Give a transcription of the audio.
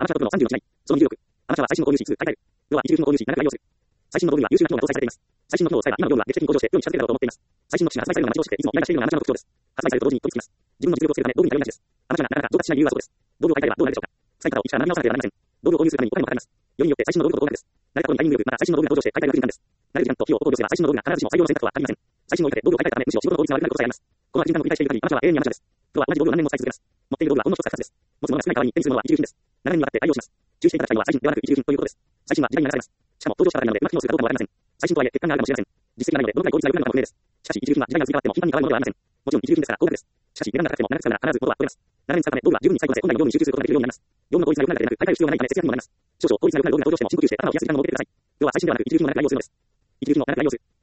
アマチュア特の36枚。その26。アマチュアは最新の購入し、買い替える。要は一流品を購入し、長く愛用する。最新の道具には優秀な機能が搭載されています。最新の機能を使えば今の業務は劇的に向上して世に近づけるだろうと思っています。最新の機種が発売されるのが待ち遠しくていつもイライラしているのがアマチュアの特徴です。発売されると同時に飛びつきます。自分の実力をつけるため道具に頼りがちです。アマチュアがなかなか上達しない理由はそうです。道具を買い替えればどうなるでしょうか。使い方を一から学び直さなければなりません。道具を購入するためにお金もかかります。よりによって最新の道具と同額です。誰かとのタイミングよく、また最新の道具が登場して買い替えが不順なんです。慣れる時間と費用を考慮すれば最新の道具が必ずしも最良の選択とは限りません。最新の道具を買い替えたためむしろ仕事の効率が悪くなることさえあります。この悪循環を繰り返している限りアマチュアは永遠にアマチュアです。プロは同じ道具を何年も使い続けます。持っている道具はほんの一つが2つです。持つものが少ない代わりに手にするものは一流品です。長年にわたって愛用します。注意していただきたいのは最新ではなく一流品ということです。最新は時代に流されます。しかも登場したばかりなのでうまく機能するかどうかもわかりません。最新とはいえ欠陥があるかもしれません。実績がないのでどのくらい効率が良くなるかも不明です。しかし一流品は時代が過ぎ変わっても頻繁に変わるものではありません。もちろん一流品ですから高額です。しかし値段が高くても長く使うなら必ず元は取れます。長年使うため道具は十分に使いこなせ本来の業務に集中することができるようになります。業務の効率が良くなるだけでなく買い替える必要がないため節約にもなります。少々効率が良くなる道具が登場しても深呼吸して頭を冷やす時間を設けてください。要は最新ではなく一流品を長く愛用するのです。一流品を長く愛用する。